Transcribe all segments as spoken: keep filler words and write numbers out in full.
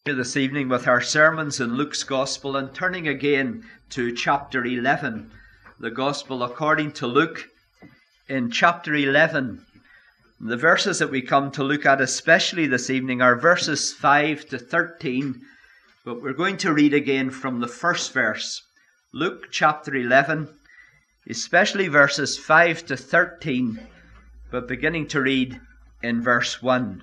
This evening with our sermons in Luke's Gospel and turning again to chapter eleven, the Gospel according to Luke. In chapter eleven, the verses that we come to look at especially this evening are verses five to thirteen, but we're going to read again from the first verse. Luke chapter eleven, especially verses five to thirteen, but beginning to read in verse one.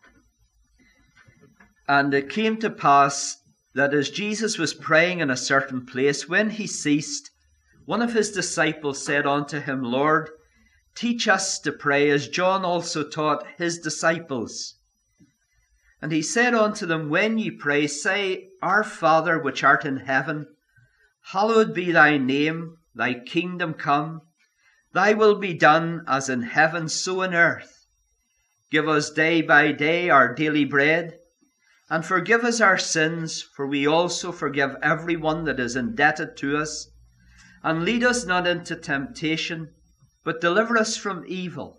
And it came to pass that as Jesus was praying in a certain place, when he ceased, one of his disciples said unto him, Lord, teach us to pray, as John also taught his disciples. And he said unto them, When ye pray, say, Our Father which art in heaven, hallowed be thy name, thy kingdom come, thy will be done as in heaven, so in earth. Give us day by day our daily bread, and forgive us our sins, for we also forgive every one that is indebted to us. And lead us not into temptation, but deliver us from evil.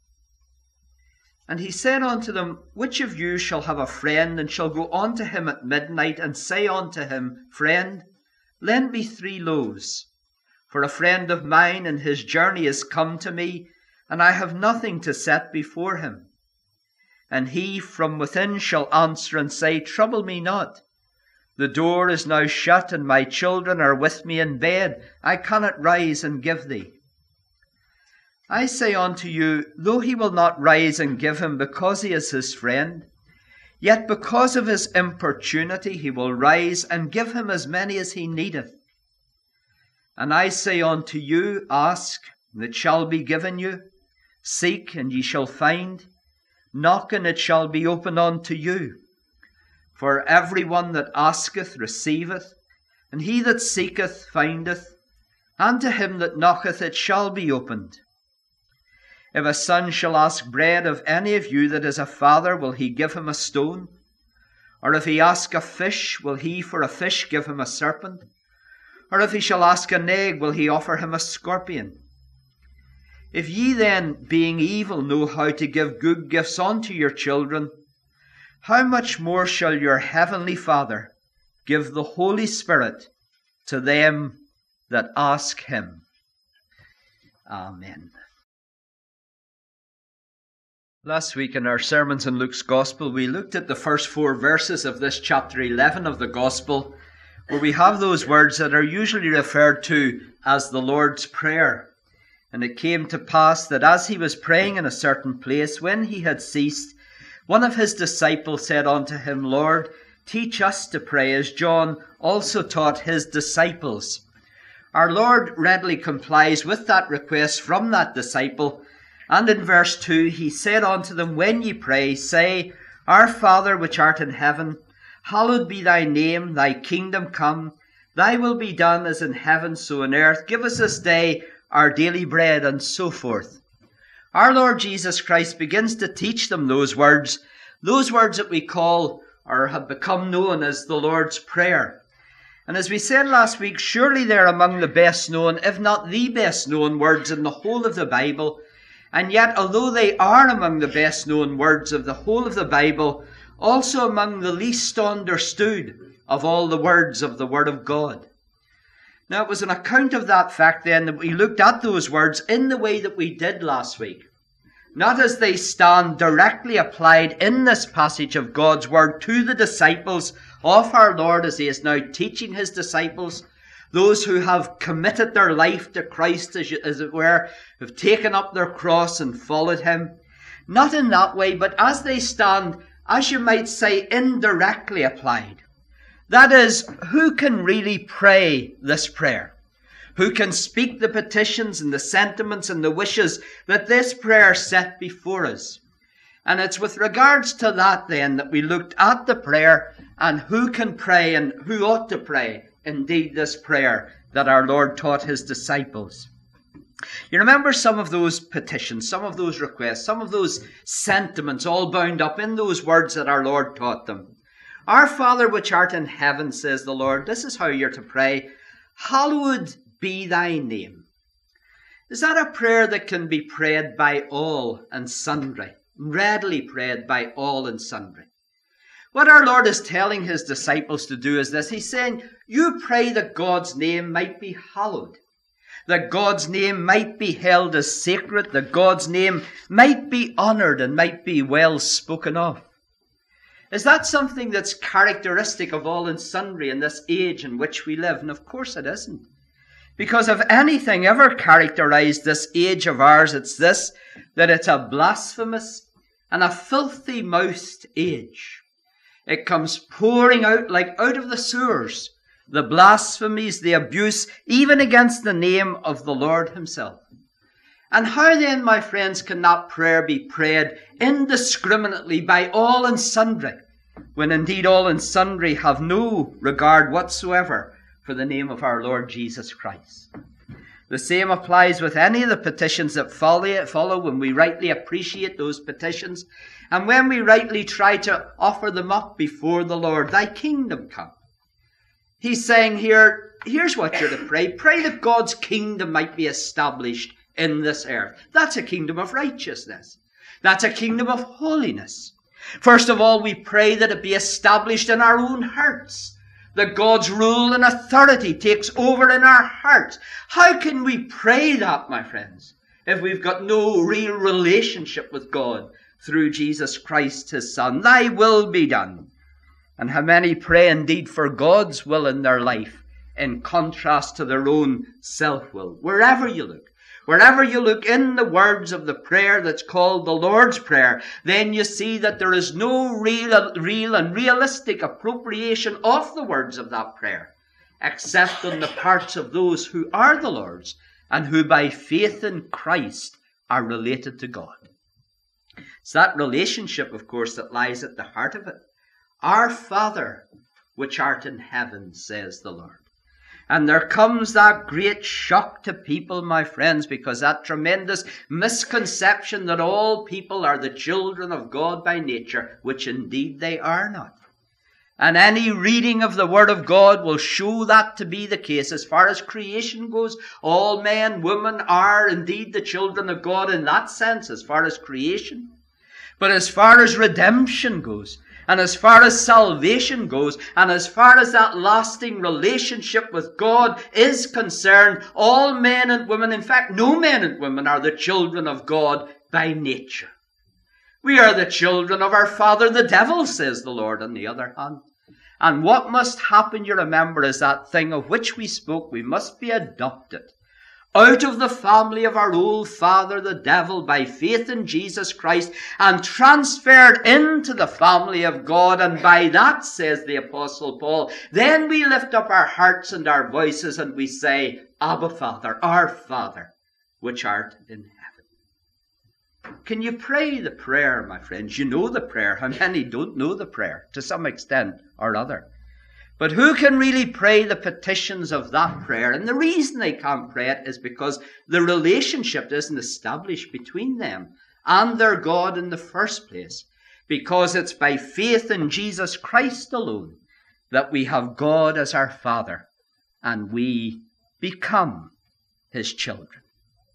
And he said unto them, Which of you shall have a friend, and shall go unto him at midnight, and say unto him, Friend, lend me three loaves, for a friend of mine in his journey is come to me, and I have nothing to set before him. And he from within shall answer and say, Trouble me not. The door is now shut, and my children are with me in bed. I cannot rise and give thee. I say unto you, though he will not rise and give him because he is his friend, yet because of his importunity he will rise and give him as many as he needeth. And I say unto you, Ask, and it shall be given you. Seek, and ye shall find. Knock, and it shall be opened unto you. For every one that asketh receiveth, and he that seeketh findeth, and to him that knocketh it shall be opened. If a son shall ask bread of any of you that is a father, will he give him a stone? Or if he ask a fish, will he for a fish give him a serpent? Or if he shall ask an egg, will he offer him a scorpion? If ye then, being evil, know how to give good gifts unto your children, how much more shall your heavenly Father give the Holy Spirit to them that ask him? Amen. Last week in our sermons in Luke's Gospel, we looked at the first four verses of this chapter eleven of the Gospel, where we have those words that are usually referred to as the Lord's Prayer. And it came to pass that as he was praying in a certain place, when he had ceased, one of his disciples said unto him, Lord, teach us to pray, as John also taught his disciples. Our Lord readily complies with that request from that disciple. And in verse two, he said unto them, When ye pray, say, Our Father which art in heaven, hallowed be thy name, thy kingdom come, thy will be done as in heaven, so in earth. Give us this day our daily bread, and so forth. Our Lord Jesus Christ begins to teach them those words, those words that we call or have become known as the Lord's Prayer. And as we said last week, surely they're among the best known, if not the best known words in the whole of the Bible. And yet, although they are among the best known words of the whole of the Bible, also among the least understood of all the words of the Word of God. Now, it was an account of that fact then that we looked at those words in the way that we did last week. Not as they stand directly applied in this passage of God's Word to the disciples of our Lord as he is now teaching his disciples, those who have committed their life to Christ, as it were, have taken up their cross and followed him. Not in that way, but as they stand, as you might say, indirectly applied. That is, who can really pray this prayer? Who can speak the petitions and the sentiments and the wishes that this prayer set before us? And it's with regards to that then that we looked at the prayer and who can pray and who ought to pray, indeed, this prayer that our Lord taught his disciples. You remember some of those petitions, some of those requests, some of those sentiments all bound up in those words that our Lord taught them. Our Father which art in heaven, says the Lord, this is how you're to pray, hallowed be thy name. Is that a prayer that can be prayed by all and sundry? Readily prayed by all and sundry? What our Lord is telling his disciples to do is this. He's saying, you pray that God's name might be hallowed, that God's name might be held as sacred, that God's name might be honored and might be well spoken of. Is that something that's characteristic of all and sundry in this age in which we live? And of course it isn't. Because if anything ever characterized this age of ours, it's this, that it's a blasphemous and a filthy-mouthed age. It comes pouring out like out of the sewers, the blasphemies, the abuse, even against the name of the Lord himself. And how then, my friends, can that prayer be prayed indiscriminately by all and sundry, when indeed all and sundry have no regard whatsoever for the name of our Lord Jesus Christ? The same applies with any of the petitions that follow when we rightly appreciate those petitions and when we rightly try to offer them up before the Lord. Thy kingdom come. He's saying here, here's what you're to pray. Pray that God's kingdom might be established in this earth. That's a kingdom of righteousness. That's a kingdom of holiness. First of all, we pray that it be established in our own hearts, that God's rule and authority takes over in our hearts. How can we pray that, my friends, if we've got no real relationship with God through Jesus Christ, his Son? Thy will be done. And how many pray indeed for God's will in their life in contrast to their own self-will? Wherever you look, wherever you look in the words of the prayer that's called the Lord's Prayer, then you see that there is no real, real and realistic appropriation of the words of that prayer, except on the parts of those who are the Lord's and who by faith in Christ are related to God. It's that relationship, of course, that lies at the heart of it. Our Father, which art in heaven, says the Lord. And there comes that great shock to people, my friends, because that tremendous misconception that all people are the children of God by nature, which indeed they are not. And any reading of the Word of God will show that to be the case. As far as creation goes, all men, women are indeed the children of God in that sense, as far as creation. But as far as redemption goes, and as far as salvation goes, and as far as that lasting relationship with God is concerned, all men and women, in fact, no men and women, are the children of God by nature. We are the children of our father, the devil, says the Lord, on the other hand. And what must happen, you remember, is that thing of which we spoke. We must be adopted out of the family of our old father, the devil, by faith in Jesus Christ, and transferred into the family of God. And by that, says the Apostle Paul, then we lift up our hearts and our voices and we say, Abba, Father, our Father, which art in heaven. Can you pray the prayer, my friends? You know the prayer. How many don't know the prayer to some extent or other? But who can really pray the petitions of that prayer? And the reason they can't pray it is because the relationship isn't established between them and their God in the first place. Because it's by faith in Jesus Christ alone that we have God as our Father and we become his children.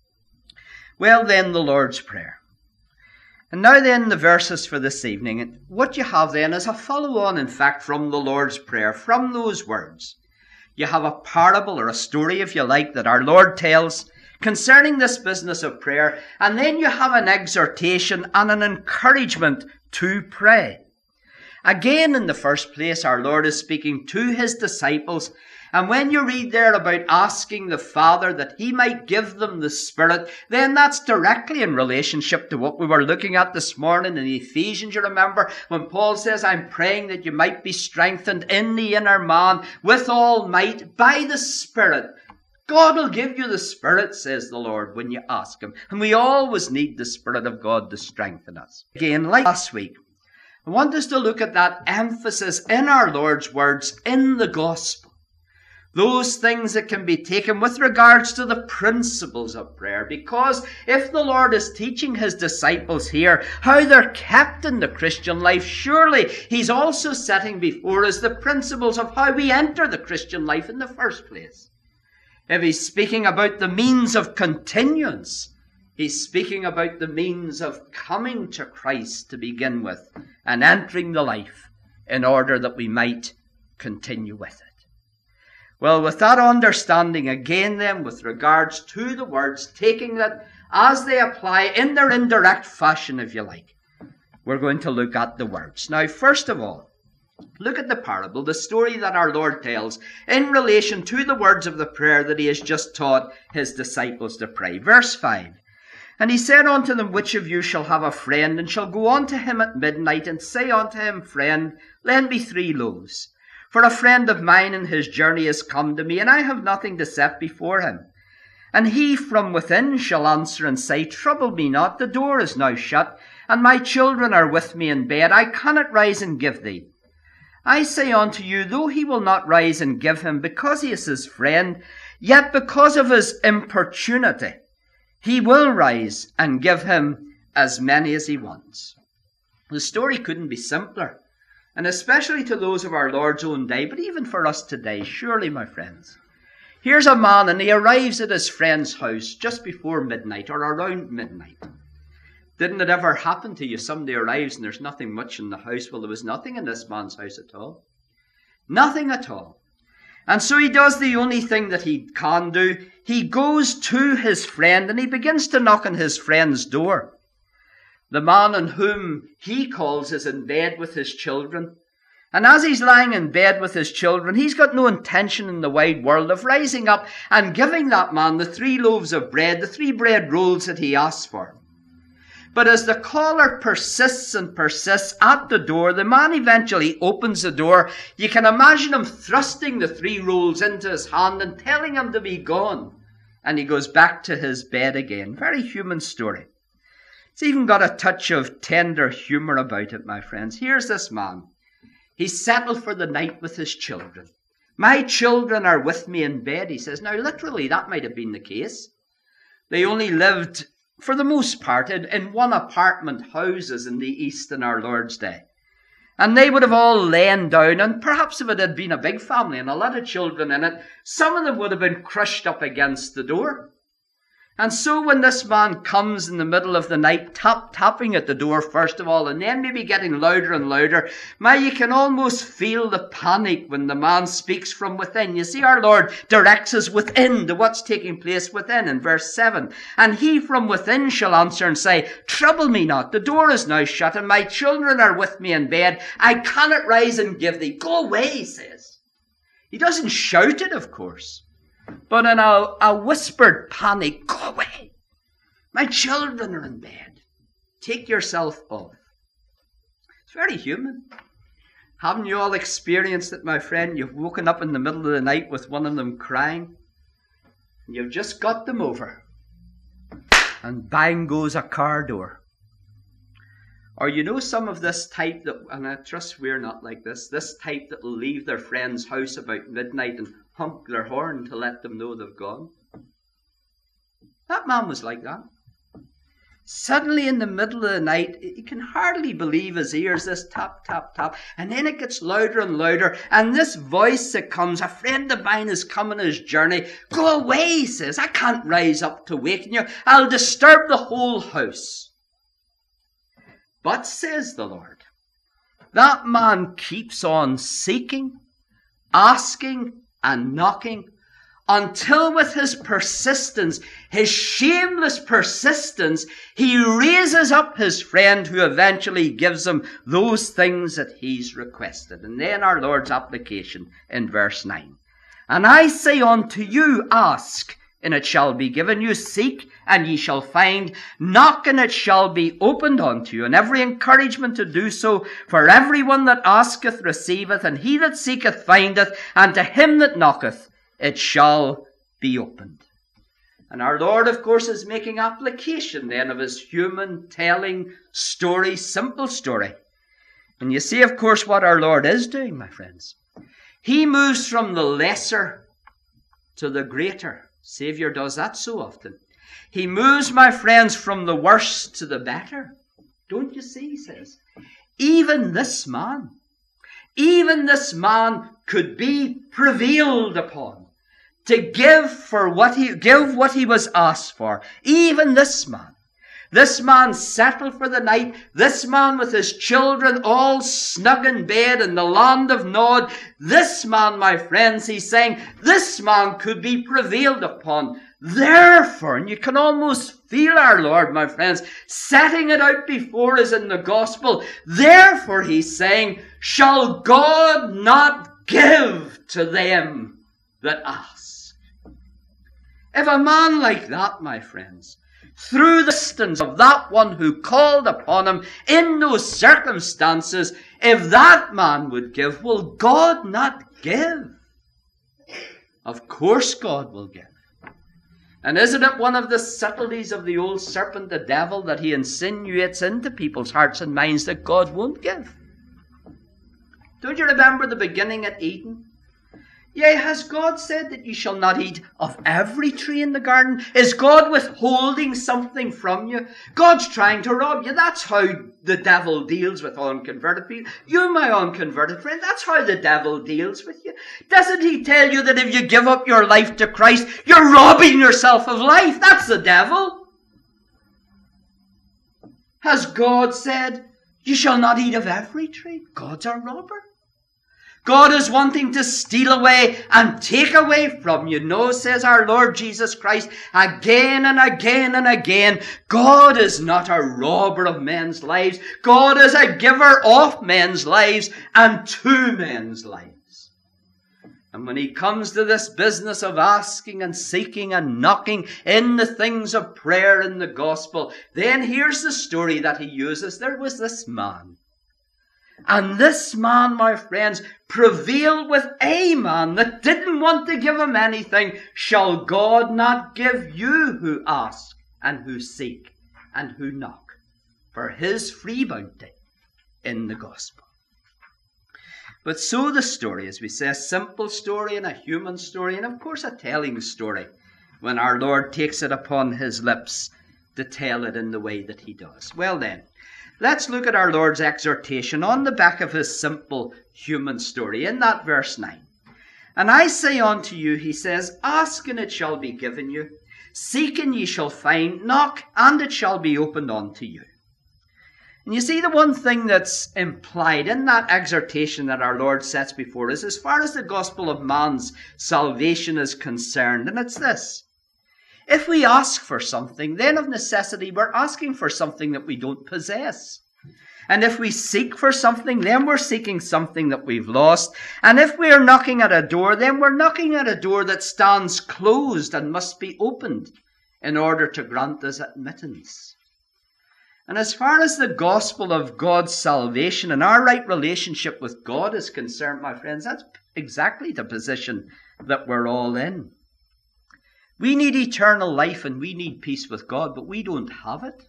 Well then, the Lord's Prayer. And now then, the verses for this evening. And what you have then is a follow-on, in fact, from the Lord's Prayer, from those words. You have a parable or a story, if you like, that our Lord tells concerning this business of prayer. And then you have an exhortation and an encouragement to pray. Again, in the first place, our Lord is speaking to his disciples. And when you read there about asking the Father that he might give them the Spirit, then that's directly in relationship to what we were looking at this morning in Ephesians. You remember when Paul says, I'm praying that you might be strengthened in the inner man with all might by the Spirit. God will give you the Spirit, says the Lord, when you ask him. And we always need the Spirit of God to strengthen us. Again, like last week, I want us to look at that emphasis in our Lord's words in the gospel. Those things that can be taken with regards to the principles of prayer. Because if the Lord is teaching his disciples here how they're kept in the Christian life, surely he's also setting before us the principles of how we enter the Christian life in the first place. If he's speaking about the means of continuance, he's speaking about the means of coming to Christ to begin with and entering the life in order that we might continue with it. Well, with that understanding again then, with regards to the words, taking that as they apply in their indirect fashion, if you like, we're going to look at the words. Now, first of all, look at the parable, the story that our Lord tells in relation to the words of the prayer that he has just taught his disciples to pray. Verse five, and he said unto them, which of you shall have a friend, and shall go unto him at midnight, and say unto him, Friend, lend me three loaves. For a friend of mine in his journey is come to me, and I have nothing to set before him. And he from within shall answer and say, Trouble me not, the door is now shut, and my children are with me in bed. I cannot rise and give thee. I say unto you, though he will not rise and give him, because he is his friend, yet because of his importunity, he will rise and give him as many as he wants. The story couldn't be simpler, and especially to those of our Lord's own day, but even for us today, surely, my friends. Here's a man, and he arrives at his friend's house just before midnight, or around midnight. Didn't it ever happen to you? Somebody arrives and there's nothing much in the house. Well, there was nothing in this man's house at all. Nothing at all. And so he does the only thing that he can do. He goes to his friend and he begins to knock on his friend's door. The man on whom he calls is in bed with his children. And as he's lying in bed with his children, he's got no intention in the wide world of rising up and giving that man the three loaves of bread, the three bread rolls that he asks for. But as the caller persists and persists at the door, the man eventually opens the door. You can imagine him thrusting the three rolls into his hand and telling him to be gone. And he goes back to his bed again. Very human story. It's even got a touch of tender humour about it, my friends. Here's this man. He's settled for the night with his children. My children are with me in bed, he says. Now, literally, that might have been the case. They only lived, for the most part, in, in one apartment houses in the East in our Lord's day. And they would have all lain down, and perhaps if it had been a big family and a lot of children in it, some of them would have been crushed up against the door. And so when this man comes in the middle of the night, tap, tapping at the door first of all, and then maybe getting louder and louder, my, you can almost feel the panic when the man speaks from within. You see, our Lord directs us within to what's taking place within in verse seven. And he from within shall answer and say, Trouble me not, the door is now shut, and my children are with me in bed. I cannot rise and give thee. Go away, he says. He doesn't shout it, of course, but in a, a whispered panic, Go away. My children are in bed. Take yourself off. It's very human. Haven't you all experienced it, my friend? You've woken up in the middle of the night with one of them crying, and you've just got them over, and bang goes a car door. Or you know some of this type that, and I trust we're not like this, this type that will leave their friend's house about midnight and honk their horn to let them know they've gone. That man was like that. Suddenly in the middle of the night, he can hardly believe his ears, this tap, tap, tap. And then it gets louder and louder. And this voice that comes, a friend of mine is coming on his journey. Go away, he says. I can't rise up to waken you. I'll disturb the whole house. But, says the Lord, that man keeps on seeking, asking, and knocking, until with his persistence, his shameless persistence, he raises up his friend who eventually gives him those things that he's requested. And then our Lord's application in verse nine. And I say unto you, ask, and it shall be given you. Seek, and ye shall find. Knock, and it shall be opened unto you. And every encouragement to do so, for everyone that asketh receiveth, and he that seeketh findeth, and to him that knocketh it shall be opened. And our Lord, of course, is making application then of his human telling story, simple story. And you see, of course, what our Lord is doing, my friends. He moves from the lesser to the greater. Savior does that so often. He moves, my friends, from the worse to the better. Don't you see, he says. Even this man, even this man could be prevailed upon to give for what he give what he was asked for. Even this man. This man settled for the night. This man with his children all snug in bed in the land of Nod. This man, my friends, he's saying, this man could be prevailed upon. Therefore, and you can almost feel our Lord, my friends, setting it out before us in the gospel. Therefore, he's saying, shall God not give to them that ask? If a man like that, my friends, through the assistance of that one who called upon him in those circumstances, if that man would give, will God not give? Of course God will give. And isn't it one of the subtleties of the old serpent, the devil, that he insinuates into people's hearts and minds that God won't give? Don't you remember the beginning at Eden? Yea, has God said that you shall not eat of every tree in the garden? Is God withholding something from you? God's trying to rob you. That's how the devil deals with unconverted people. You, my unconverted friend, that's how the devil deals with you. Doesn't he tell you that if you give up your life to Christ, you're robbing yourself of life? That's the devil. Has God said, you shall not eat of every tree? God's a robber. God is wanting to steal away and take away from you. No, says our Lord Jesus Christ, again and again and again, God is not a robber of men's lives. God is a giver of men's lives and to men's lives. And when he comes to this business of asking and seeking and knocking in the things of prayer in the gospel, then here's the story that he uses. There was this man. And this man, my friends, prevailed with a man that didn't want to give him anything. Shall God not give you who ask and who seek and who knock for his free bounty in the gospel? But so the story, as we say, a simple story and a human story, and of course a telling story, when our Lord takes it upon his lips to tell it in the way that he does. Well then, let's look at our Lord's exhortation on the back of his simple human story in that verse nine. And I say unto you, he says, ask and it shall be given you. Seek and ye shall find. Knock and it shall be opened unto you. And you see, the one thing that's implied in that exhortation that our Lord sets before us as far as the gospel of man's salvation is concerned, and it's this. If we ask for something, then of necessity we're asking for something that we don't possess. And if we seek for something, then we're seeking something that we've lost. And if we are knocking at a door, then we're knocking at a door that stands closed and must be opened in order to grant us admittance. And as far as the gospel of God's salvation and our right relationship with God is concerned, my friends, that's exactly the position that we're all in. We need eternal life and we need peace with God, but we don't have it.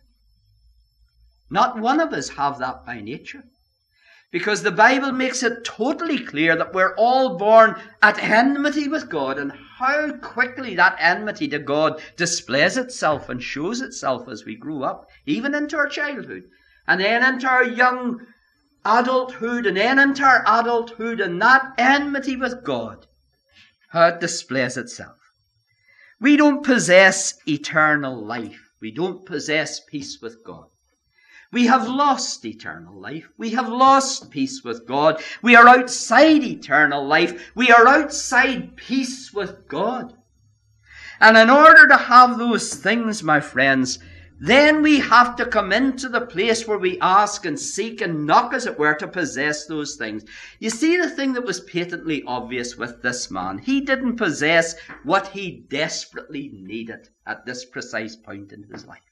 Not one of us have that by nature. Because the Bible makes it totally clear that we're all born at enmity with God, and how quickly that enmity to God displays itself and shows itself as we grow up, even into our childhood, and then into our young adulthood, and then into our adulthood, and that enmity with God, how it displays itself. We don't possess eternal life. We don't possess peace with God. We have lost eternal life. We have lost peace with God. We are outside eternal life. We are outside peace with God. And in order to have those things, my friends, then we have to come into the place where we ask and seek and knock, as it were, to possess those things. You see, the thing that was patently obvious with this man, he didn't possess what he desperately needed at this precise point in his life.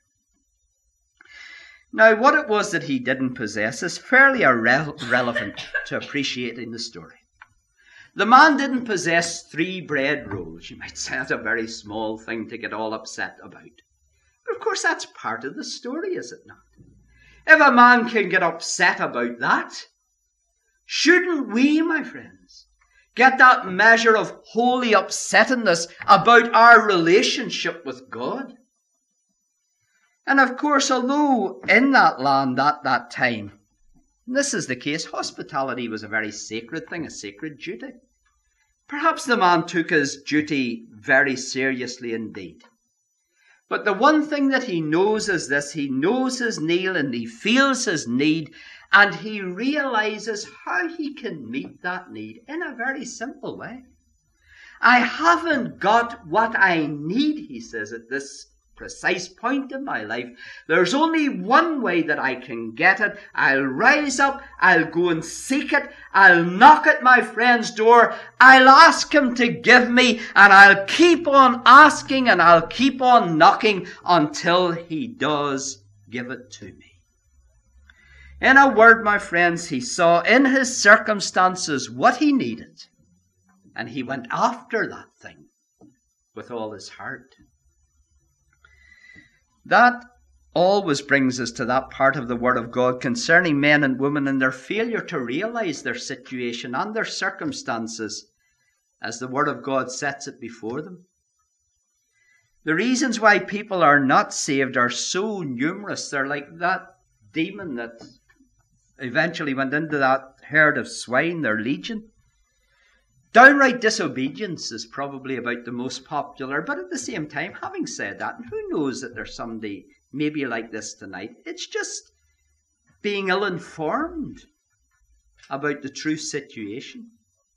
Now, what it was that he didn't possess is fairly irrelevant to appreciating the story. The man didn't possess three bread rolls. You might say that's a very small thing to get all upset about. But of course, that's part of the story, is it not? If a man can get upset about that, shouldn't we, my friends, get that measure of holy upsettingness about our relationship with God? And of course, although in that land at that time, this is the case, hospitality was a very sacred thing, a sacred duty. Perhaps the man took his duty very seriously indeed. But the one thing that he knows is this: he knows his need and he feels his need, and he realizes how he can meet that need in a very simple way. I haven't got what I need, he says, at this precise point in my life. There's only one way that I can get it. I'll rise up, I'll go and seek it, I'll knock at my friend's door, I'll ask him to give me, and I'll keep on asking and I'll keep on knocking until he does give it to me. In a word, my friends, he saw in his circumstances what he needed, and he went after that thing with all his heart. That always brings us to that part of the Word of God concerning men and women and their failure to realize their situation and their circumstances as the Word of God sets it before them. The reasons why people are not saved are so numerous. They're like that demon that eventually went into that herd of swine, their legion. Downright disobedience is probably about the most popular, but at the same time, having said that, and who knows that there's somebody maybe like this tonight, it's just being ill-informed about the true situation.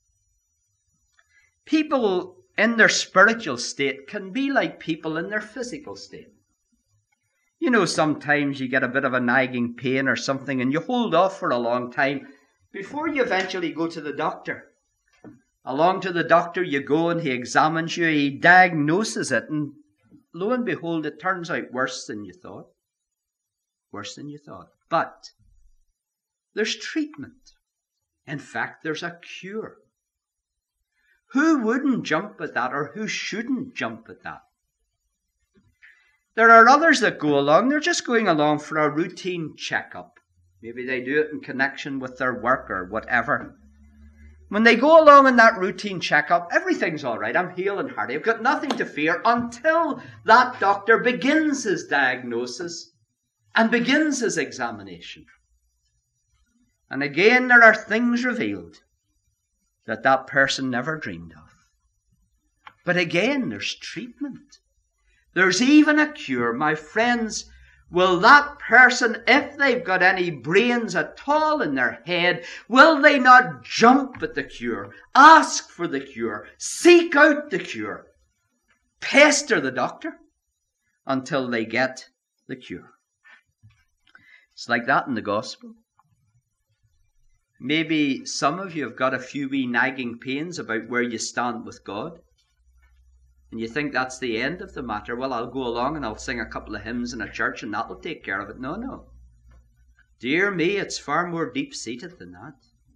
People in their spiritual state can be like people in their physical state. You know, sometimes you get a bit of a nagging pain or something and you hold off for a long time before you eventually go to the doctor. Along to the doctor you go and he examines you, he diagnoses it, and lo and behold, it turns out worse than you thought. Worse than you thought. But there's treatment. In fact, there's a cure. Who wouldn't jump at that, or who shouldn't jump at that? There are others that go along, they're just going along for a routine checkup. Maybe they do it in connection with their work or whatever. When they go along in that routine checkup, everything's all right. I'm hale and hearty. I've got nothing to fear until that doctor begins his diagnosis and begins his examination. And again, there are things revealed that that person never dreamed of. But again, there's treatment. There's even a cure. My friends, will that person, if they've got any brains at all in their head, will they not jump at the cure, ask for the cure, seek out the cure, pester the doctor until they get the cure? It's like that in the gospel. Maybe some of you have got a few wee nagging pains about where you stand with God. And you think that's the end of the matter. Well, I'll go along and I'll sing a couple of hymns in a church and that'll take care of it. No, no. Dear me, it's far more deep-seated than that.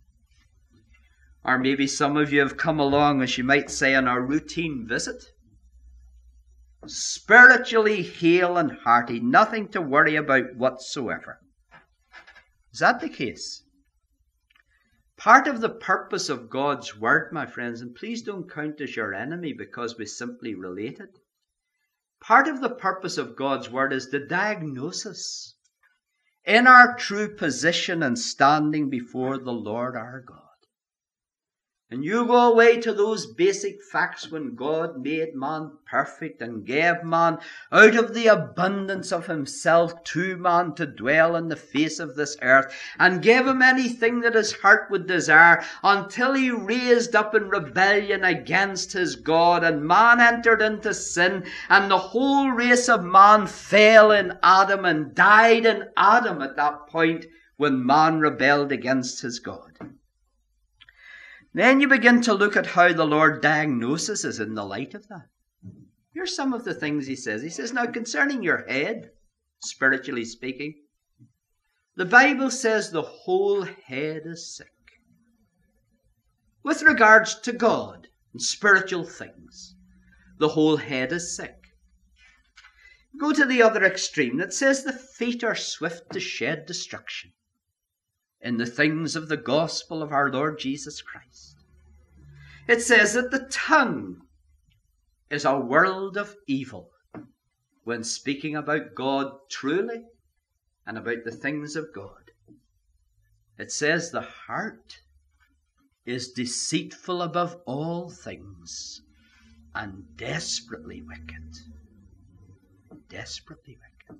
Or maybe some of you have come along, as you might say, on a routine visit. Spiritually hale and hearty, nothing to worry about whatsoever. Is that the case? Part of the purpose of God's Word, my friends, and please don't count us your enemy because we simply relate it. Part of the purpose of God's Word is the diagnosis in our true position and standing before the Lord our God. And you go away to those basic facts when God made man perfect and gave man out of the abundance of himself to man to dwell on the face of this earth, and gave him anything that his heart would desire, until he raised up in rebellion against his God, and man entered into sin, and the whole race of man fell in Adam and died in Adam at that point when man rebelled against his God. Then you begin to look at how the Lord diagnoses us in the light of that. Here's some of the things he says. He says, now concerning your head, spiritually speaking, the Bible says the whole head is sick. With regards to God and spiritual things, the whole head is sick. Go to the other extreme that says the feet are swift to shed destruction in the things of the gospel of our Lord Jesus Christ. It says that the tongue is a world of evil when speaking about God truly and about the things of God. It says the heart is deceitful above all things and desperately wicked. desperately wicked.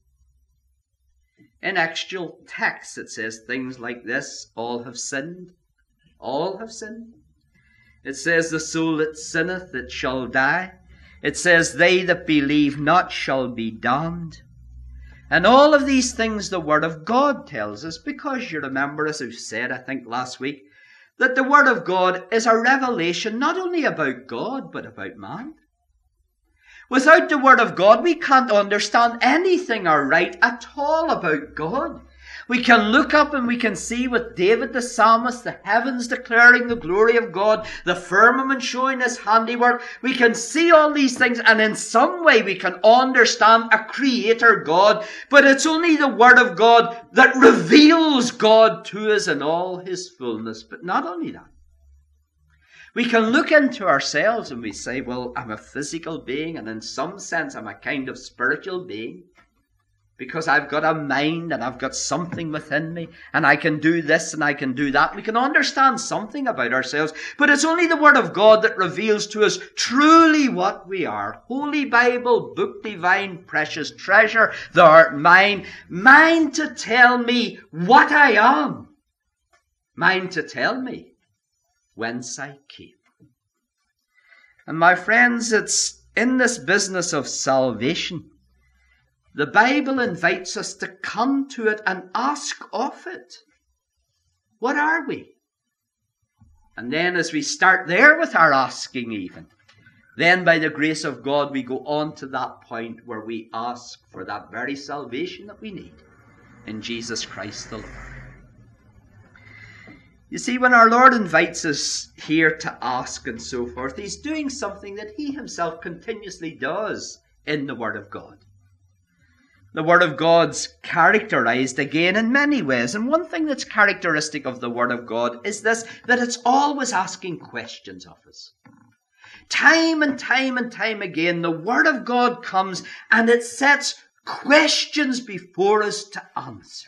In actual text it says things like this: all have sinned. All have sinned. It says the soul that sinneth, it shall die. It says they that believe not shall be damned. And all of these things the Word of God tells us, because you remember, as I've said, I think last week, that the Word of God is a revelation not only about God, but about man. Without the Word of God, we can't understand anything or write at all about God. We can look up and we can see with David the psalmist, the heavens declaring the glory of God, the firmament showing his handiwork. We can see all these things, and in some way we can understand a creator God, but it's only the Word of God that reveals God to us in all his fullness. But not only that. We can look into ourselves and we say, well, I'm a physical being, and in some sense I'm a kind of spiritual being, because I've got a mind and I've got something within me, and I can do this and I can do that. We can understand something about ourselves, but it's only the Word of God that reveals to us truly what we are. Holy Bible, book divine, precious treasure, thou art mine. Mine to tell me what I am. Mine to tell me whence I came. And my friends, it's in this business of salvation, the Bible invites us to come to it and ask of it. What are we? And then as we start there with our asking even, then by the grace of God we go on to that point where we ask for that very salvation that we need in Jesus Christ the Lord. You see, when our Lord invites us here to ask and so forth, he's doing something that he himself continuously does in the Word of God. The Word of God's characterized again in many ways. And one thing that's characteristic of the Word of God is this, that it's always asking questions of us. Time and time and time again, the Word of God comes and it sets questions before us to answer.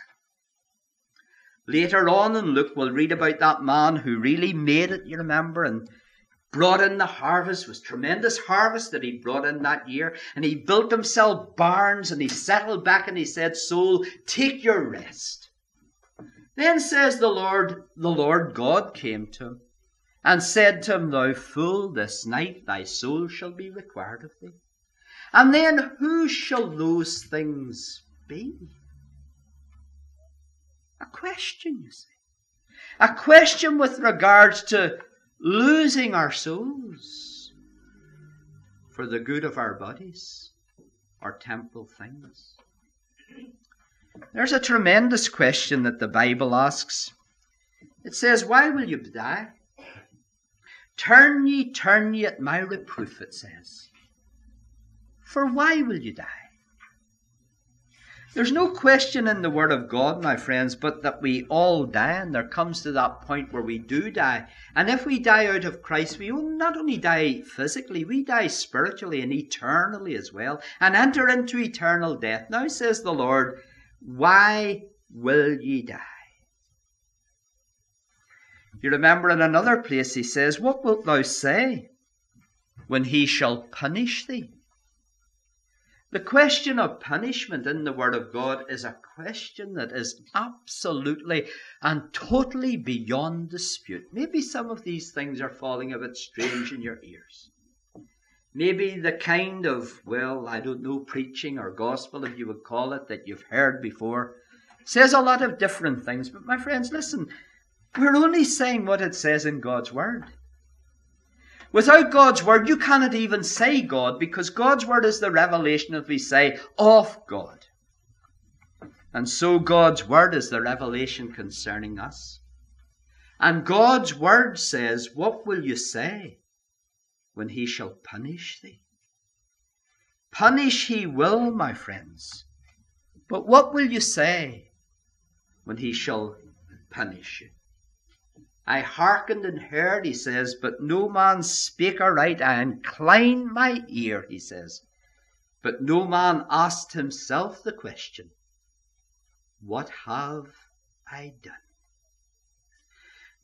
Later on in Luke, we'll read about that man who really made it, you remember, and brought in the harvest. It was tremendous harvest that he brought in that year. And he built himself barns and he settled back and he said, soul, take your rest. Then says the Lord, the Lord God came to him and said to him, thou fool, this night thy soul shall be required of thee. And then who shall those things be? A question, you see. A question with regards to losing our souls for the good of our bodies, our temporal things. There's a tremendous question that the Bible asks. It says, why will you die? Turn ye, turn ye at my reproof, it says. For why will you die? There's no question in the Word of God, my friends, but that we all die, and there comes to that point where we do die. And if we die out of Christ, we will not only die physically, we die spiritually and eternally as well, and enter into eternal death. Now says the Lord, why will ye die? You remember in another place he says, what wilt thou say when he shall punish thee? The question of punishment in the Word of God is a question that is absolutely and totally beyond dispute. Maybe some of these things are falling a bit strange in your ears. Maybe the kind of, well, I don't know, preaching or gospel, if you would call it, that you've heard before, says a lot of different things. But my friends, listen, we're only saying what it says in God's Word. Without God's Word, you cannot even say God, because God's Word is the revelation, as we say, of God. And so God's Word is the revelation concerning us. And God's Word says, what will you say when he shall punish thee? Punish he will, my friends. But what will you say when he shall punish you? I hearkened and heard, he says, but no man spake aright. I inclined my ear, he says. But no man asked himself the question, what have I done?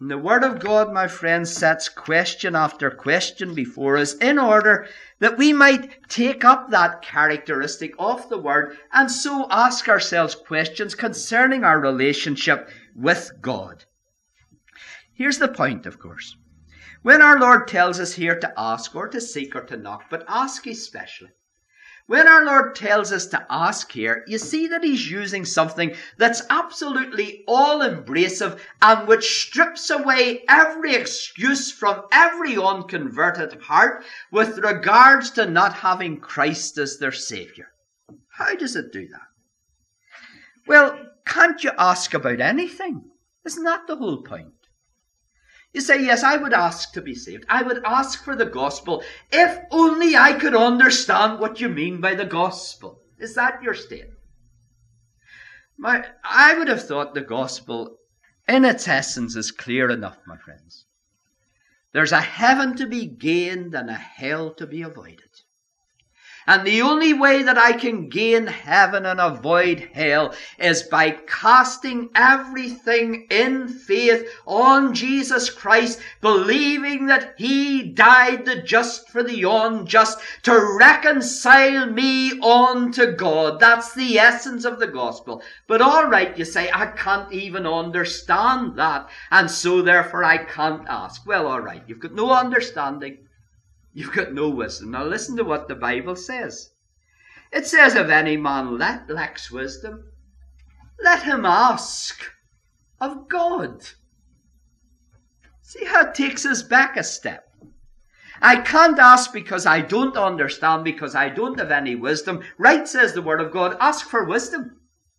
And the Word of God, my friends, sets question after question before us in order that we might take up that characteristic of the Word and so ask ourselves questions concerning our relationship with God. Here's the point, of course. When our Lord tells us here to ask or to seek or to knock, but ask especially, when our Lord tells us to ask here, you see that he's using something that's absolutely all-embracive and which strips away every excuse from every unconverted heart with regards to not having Christ as their Saviour. How does it do that? Well, can't you ask about anything? Isn't that the whole point? You say, yes, I would ask to be saved. I would ask for the gospel if only I could understand what you mean by the gospel. Is that your statement? My, I would have thought the gospel in its essence is clear enough, my friends. There's a heaven to be gained and a hell to be avoided. And the only way that I can gain heaven and avoid hell is by casting everything in faith on Jesus Christ, believing that he died the just for the unjust to reconcile me unto God. That's the essence of the gospel. But all right, you say, I can't even understand that, and so therefore I can't ask. Well, all right, you've got no understanding. You've got no wisdom. Now listen to what the Bible says. It says, if any man lacks wisdom, let him ask of God. See how it takes us back a step. I can't ask because I don't understand, because I don't have any wisdom. Right, says the Word of God, ask for wisdom.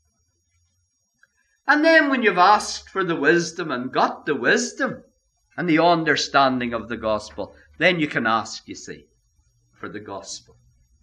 And then when you've asked for the wisdom and got the wisdom and the understanding of the gospel, then you can ask, you see, for the gospel.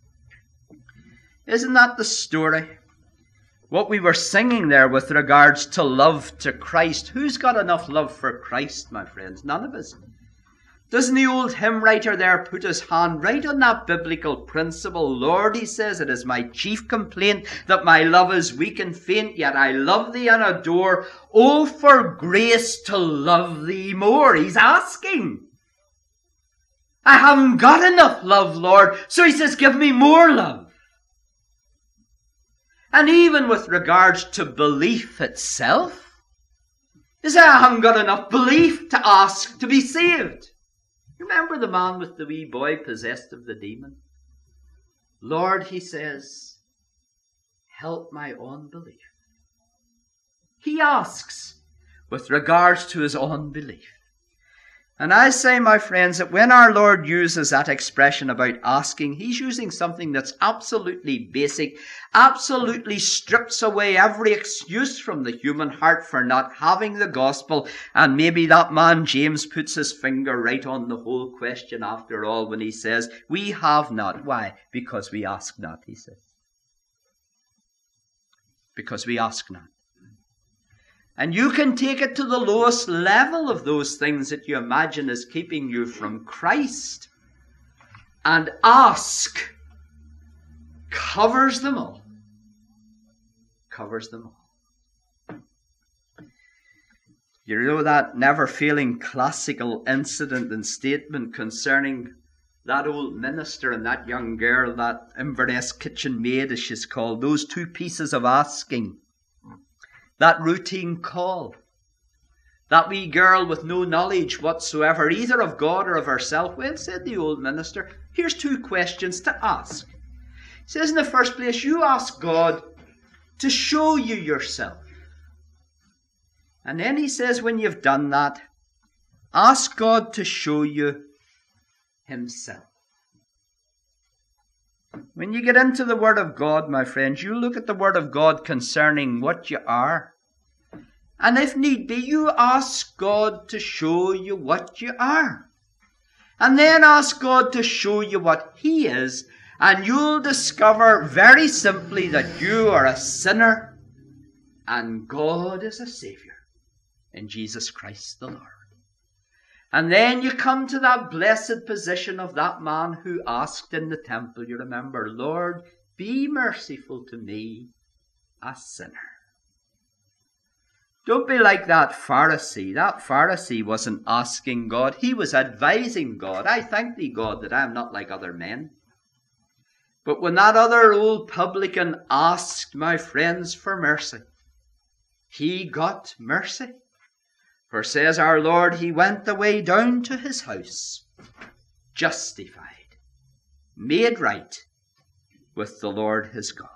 Isn't that the story? What we were singing there with regards to love to Christ. Who's got enough love for Christ, my friends? None of us. Doesn't the old hymn writer there put his hand right on that biblical principle? Lord, he says, it is my chief complaint that my love is weak and faint, yet I love thee and adore. Oh, for grace to love thee more. He's asking. I haven't got enough love, Lord. So he says, give me more love. And even with regards to belief itself, he says, I haven't got enough belief to ask to be saved. Remember the man with the wee boy possessed of the demon? Lord, he says, help my unbelief. He asks with regards to his unbelief. And I say, my friends, that when our Lord uses that expression about asking, he's using something that's absolutely basic, absolutely strips away every excuse from the human heart for not having the gospel. And maybe that man James puts his finger right on the whole question after all when he says, we have not. Why? Because we ask not, he says. Because we ask not. And you can take it to the lowest level of those things that you imagine is keeping you from Christ. And ask covers them all. Covers them all. You know that never-failing classical incident and statement concerning that old minister and that young girl, that Inverness kitchen maid as she's called, those two pieces of asking. That routine call. That wee girl with no knowledge whatsoever, either of God or of herself. Well, said the old minister, here's two questions to ask. He says, in the first place, you ask God to show you yourself. And then he says, when you've done that, ask God to show you himself. When you get into the Word of God, my friends, you look at the Word of God concerning what you are. And if need be, you ask God to show you what you are. And then ask God to show you what he is. And you'll discover very simply that you are a sinner and God is a Saviour in Jesus Christ the Lord. And then you come to that blessed position of that man who asked in the temple, you remember, Lord, be merciful to me, a sinner. Don't be like that Pharisee. That Pharisee wasn't asking God. He was advising God. I thank thee, God, that I am not like other men. But when that other old publican asked, my friends, for mercy, he got mercy. For says our Lord, he went the way down to his house, justified, made right with the Lord his God.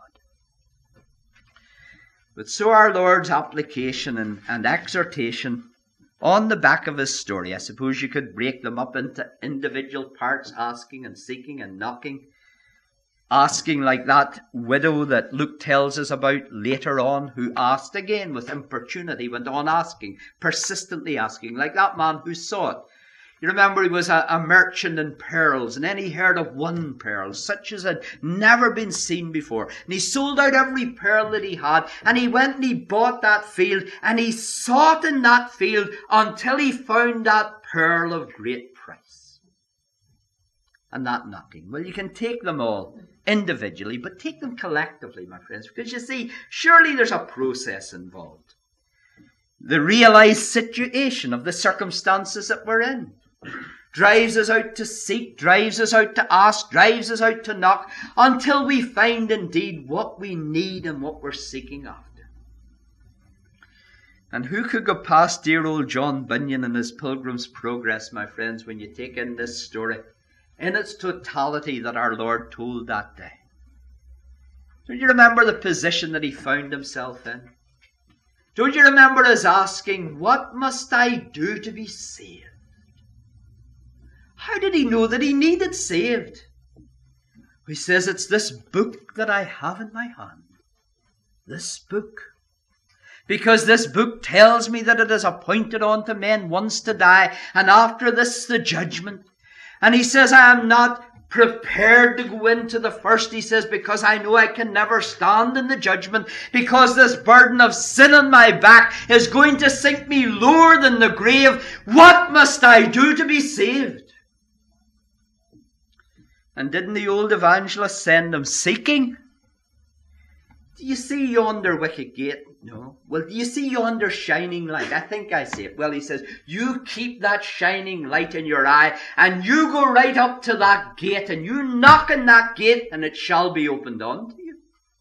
But so our Lord's application and, and exhortation on the back of his story, I suppose you could break them up into individual parts, asking and seeking and knocking. Asking like that widow that Luke tells us about later on, who asked again with importunity, went on asking, persistently asking, like that man who saw it. You remember he was a, a merchant in pearls, and then he heard of one pearl, such as had never been seen before. And he sold out every pearl that he had, and he went and he bought that field, and he sought in that field until he found that pearl of great price. And that knocking, well, you can take them all individually, but take them collectively, my friends, because you see, surely there's a process involved. The realized situation of the circumstances that we're in drives us out to seek, drives us out to ask, drives us out to knock, until we find indeed what we need and what we're seeking after. And who could go past dear old John Bunyan and his Pilgrim's Progress, my friends, when you take in this story in its totality that our Lord told that day? Don't you remember the position that he found himself in? Don't you remember his asking, what must I do to be saved? How did he know that he needed saved? He says, it's this book that I have in my hand. This book. Because this book tells me that it is appointed unto men once to die, and after this the judgment. And he says, I am not prepared to go into the first, he says, because I know I can never stand in the judgment, because this burden of sin on my back is going to sink me lower than the grave. What must I do to be saved? And didn't the old evangelist send him seeking? Do you see yonder wicket gate? No. Well, do you see yonder shining light? I think I see it. Well, he says, you keep that shining light in your eye, and you go right up to that gate, and you knock on that gate, and it shall be opened unto you.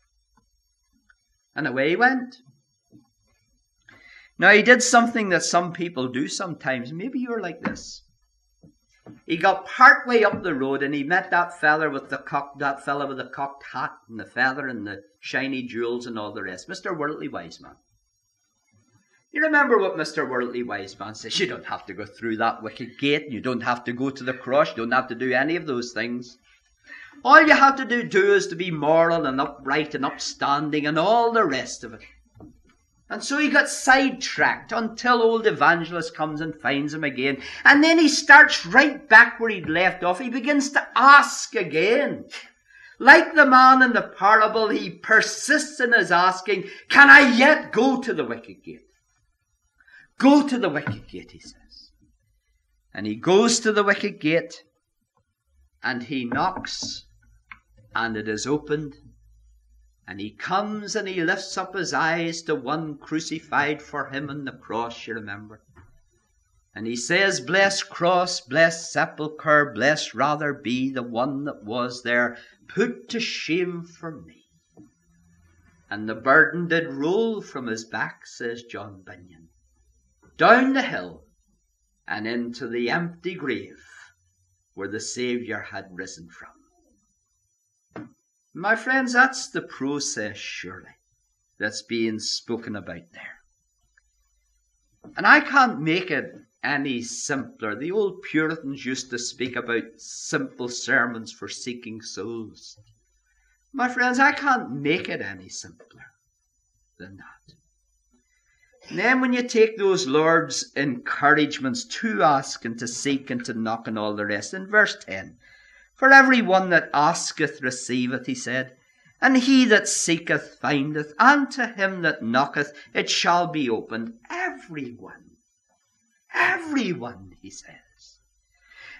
And away he went. Now, he did something that some people do sometimes. Maybe you're like this. He got part way up the road, and he met that fella with the cocked, that fella with the cocked hat and the feather and the shiny jewels and all the rest, Mister Worldly Wiseman. You remember what Mister Worldly Wiseman says? You don't have to go through that wicket gate. You don't have to go to the cross. You don't have to do any of those things. All you have to do, do is to be moral and upright and upstanding and all the rest of it. And so he got sidetracked until old evangelist comes and finds him again. And then he starts right back where he'd left off. He begins to ask again. Like the man in the parable, he persists in his asking, can I yet go to the wicket gate? Go to the wicket gate, he says. And he goes to the wicket gate, and he knocks, and it is opened. And he comes and he lifts up his eyes to one crucified for him on the cross, you remember. And he says, blessed cross, blessed sepulchre, blessed rather be the one that was there, put to shame for me. And the burden did roll from his back, says John Bunyan, down the hill and into the empty grave where the Saviour had risen from. My friends, that's the process, surely, that's being spoken about there. And I can't make it any simpler. The old Puritans used to speak about simple sermons for seeking souls. My friends, I can't make it any simpler than that. And then when you take those Lord's encouragements to ask and to seek and to knock and all the rest, in verse ten, for every one that asketh receiveth, he said, and he that seeketh findeth, and to him that knocketh it shall be opened. Everyone, everyone, he says.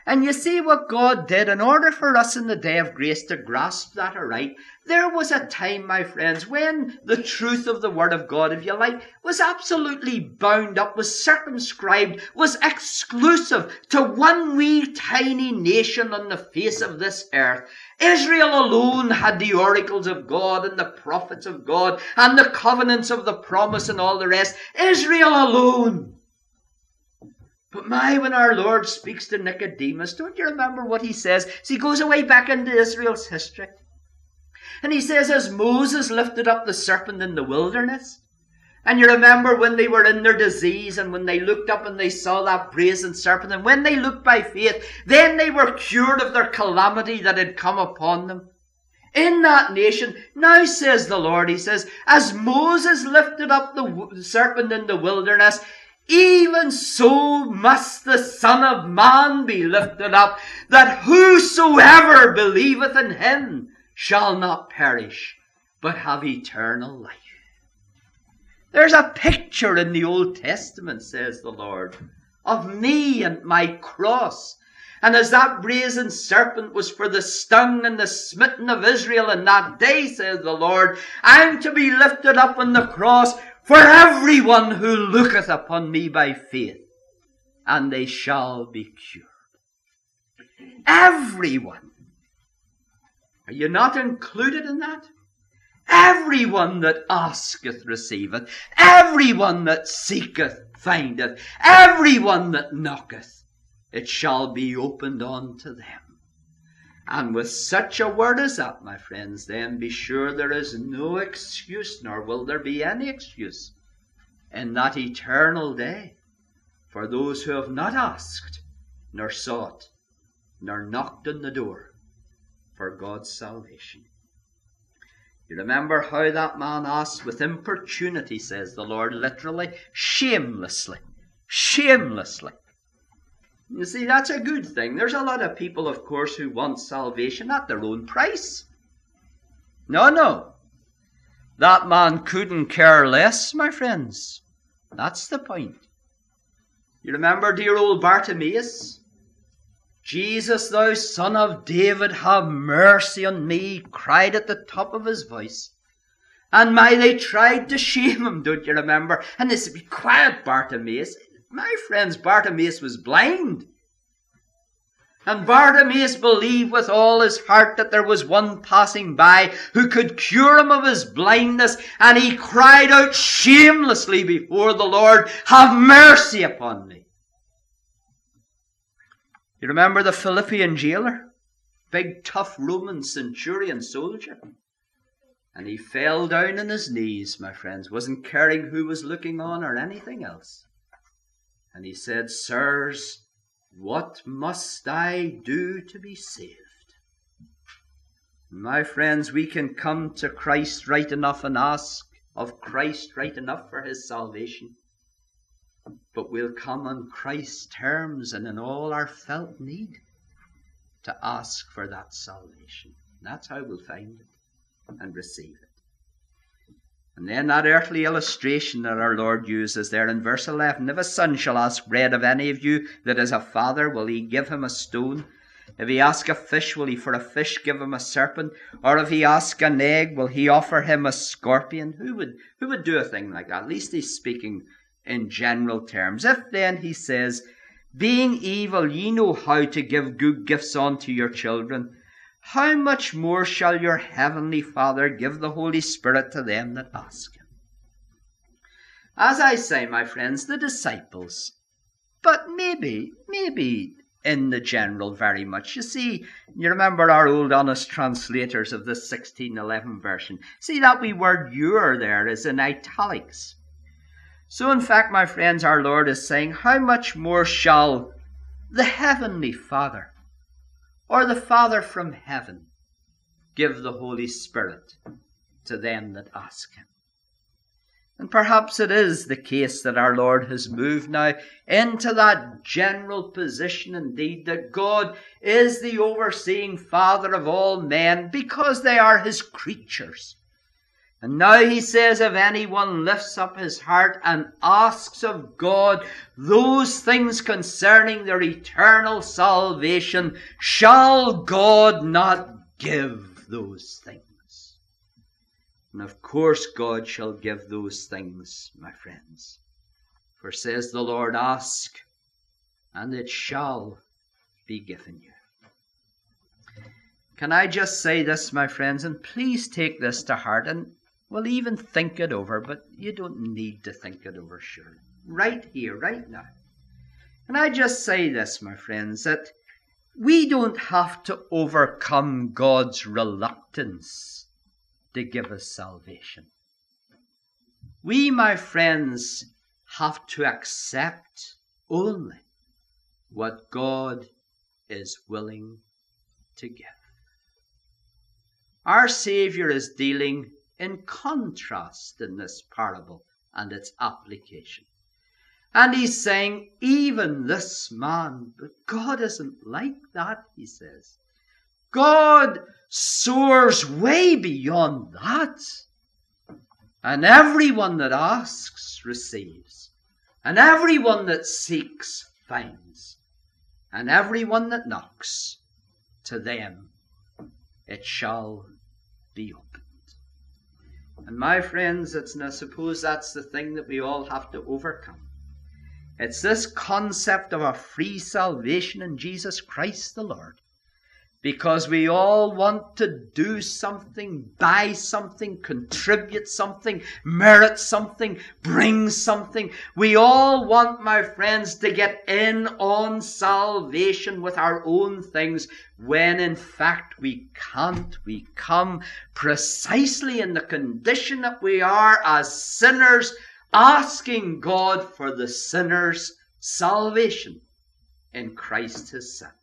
And you see what God did in order for us in the day of grace to grasp that aright. There was a time, my friends, when the truth of the Word of God, if you like, was absolutely bound up, was circumscribed, was exclusive to one wee tiny nation on the face of this earth. Israel alone had the oracles of God and the prophets of God and the covenants of the promise and all the rest. Israel alone. But my, when our Lord speaks to Nicodemus, don't you remember what he says? So he goes away back into Israel's history. And he says, as Moses lifted up the serpent in the wilderness, and you remember when they were in their disease, and when they looked up and they saw that brazen serpent, and when they looked by faith, then they were cured of their calamity that had come upon them. In that nation, now says the Lord, he says, as Moses lifted up the serpent in the wilderness, even so must the Son of Man be lifted up, that whosoever believeth in him shall not perish, but have eternal life. There's a picture in the Old Testament, says the Lord, of me and my cross. And as that brazen serpent was for the stung and the smitten of Israel in that day, says the Lord, I'm to be lifted up on the cross for everyone who looketh upon me by faith, and they shall be cured. Everyone. Are you not included in that? Everyone that asketh receiveth. Everyone that seeketh findeth. Everyone that knocketh, it shall be opened unto them. And with such a word as that, my friends, then be sure there is no excuse, nor will there be any excuse in that eternal day for those who have not asked, nor sought, nor knocked on the door for God's salvation. You remember how that man asked with importunity, says the Lord, literally, shamelessly, shamelessly. You see, that's a good thing. There's a lot of people, of course, who want salvation at their own price. No, no. That man couldn't care less, my friends. That's the point. You remember dear old Bartimaeus? Jesus, thou son of David, have mercy on me, cried at the top of his voice. And my, they tried to shame him, don't you remember? And they said, be quiet, Bartimaeus. My friends, Bartimaeus was blind. And Bartimaeus believed with all his heart that there was one passing by who could cure him of his blindness. And he cried out shamelessly before the Lord, have mercy upon me. You remember the Philippian jailer? Big, tough Roman centurion soldier. And he fell down on his knees, my friends, wasn't caring who was looking on or anything else. And he said, sirs, what must I do to be saved? My friends, we can come to Christ right enough and ask of Christ right enough for his salvation. But we'll come on Christ's terms and in all our felt need to ask for that salvation. That's how we'll find it and receive it. And then that earthly illustration that our Lord uses there in verse eleven. If a son shall ask bread of any of you that is a father, will he give him a stone? If he ask a fish, will he for a fish give him a serpent? Or if he ask an egg, will he offer him a scorpion? Who would, who would do a thing like that? At least he's speaking in general terms. If then, he says, being evil ye know how to give good gifts unto your children, how much more shall your heavenly Father give the Holy Spirit to them that ask him? As I say, my friends, the disciples, but maybe, maybe in the general very much. You see, you remember our old honest translators of the sixteen eleven version. See that wee word your there is in italics. So in fact, my friends, our Lord is saying, how much more shall the heavenly Father, or the Father from heaven, give the Holy Spirit to them that ask him? And perhaps it is the case that our Lord has moved now into that general position indeed, that God is the overseeing Father of all men because they are his creatures. And now he says, if anyone lifts up his heart and asks of God those things concerning their eternal salvation, shall God not give those things? And of course God shall give those things, my friends. For says the Lord, ask, and it shall be given you. Can I just say this, my friends, and please take this to heart, and well, even think it over, but you don't need to think it over, surely. Right here, right now. And I just say this, my friends, that we don't have to overcome God's reluctance to give us salvation. We, my friends, have to accept only what God is willing to give. Our Saviour is dealing in contrast in this parable and its application. And he's saying, even this man, but God isn't like that, he says. God soars way beyond that. And everyone that asks receives. And everyone that seeks finds. And everyone that knocks, to them it shall be opened. And my friends, it's, and I suppose that's the thing that we all have to overcome. It's this concept of a free salvation in Jesus Christ the Lord. Because we all want to do something, buy something, contribute something, merit something, bring something. We all want, my friends, to get in on salvation with our own things, when in fact we can't. We come precisely in the condition that we are as sinners, asking God for the sinner's salvation in Christ his Son.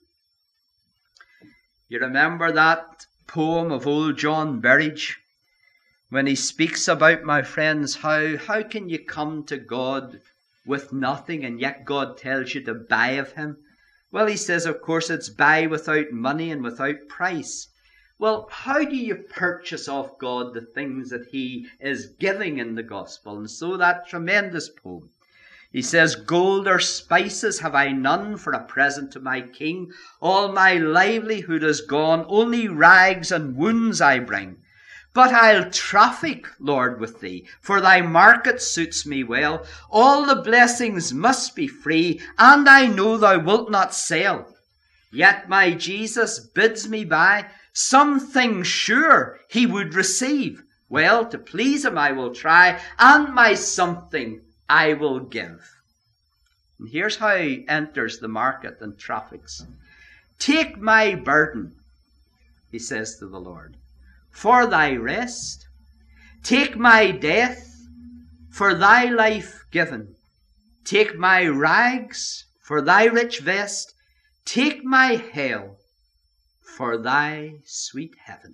You remember that poem of old John Berridge, when he speaks about, my friends, how, how can you come to God with nothing and yet God tells you to buy of him? Well, he says, of course, it's buy without money and without price. Well, how do you purchase off God the things that he is giving in the gospel? And so that tremendous poem. He says, gold or spices have I none for a present to my king. All my livelihood is gone, only rags and wounds I bring. But I'll traffic, Lord, with thee, for thy market suits me well. All the blessings must be free, and I know thou wilt not sell. Yet my Jesus bids me buy some things sure he would receive. Well, to please him I will try, and my something I will give. And here's how he enters the market and traffics. Take my burden, he says to the Lord, for thy rest. Take my death for thy life given. Take my rags for thy rich vest. Take my hell for thy sweet heaven.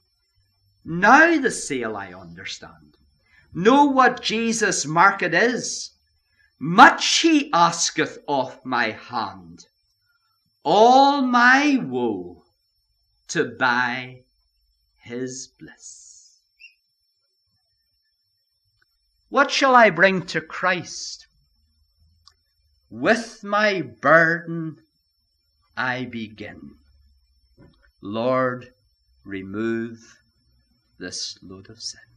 Now the sale I understand. Know what Jesus' market is. Much he asketh of my hand. All my woe to buy his bliss. What shall I bring to Christ? With my burden I begin. Lord, remove this load of sin.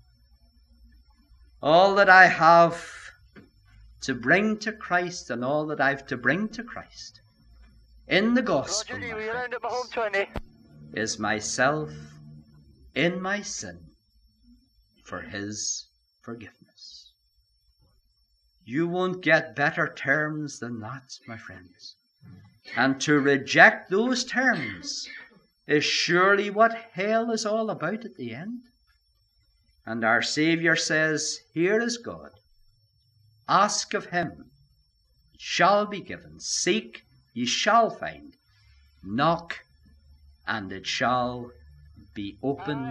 All that I have to bring to Christ and all that I have to bring to Christ in the gospel, my friends, is myself in my sin for his forgiveness. You won't get better terms than that, my friends. And to reject those terms is surely what hell is all about at the end. And our Saviour says, here is God. Ask of him, it shall be given. Seek, ye shall find. Knock, and it shall be opened.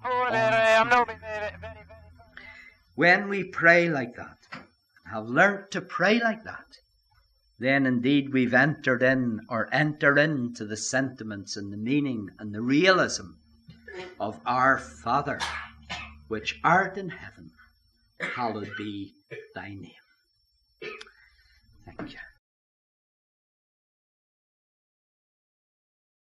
When we pray like that, have learnt to pray like that, then indeed we've entered in or enter into the sentiments and the meaning and the realism of our Father which art in heaven, hallowed be thy name. Thank you.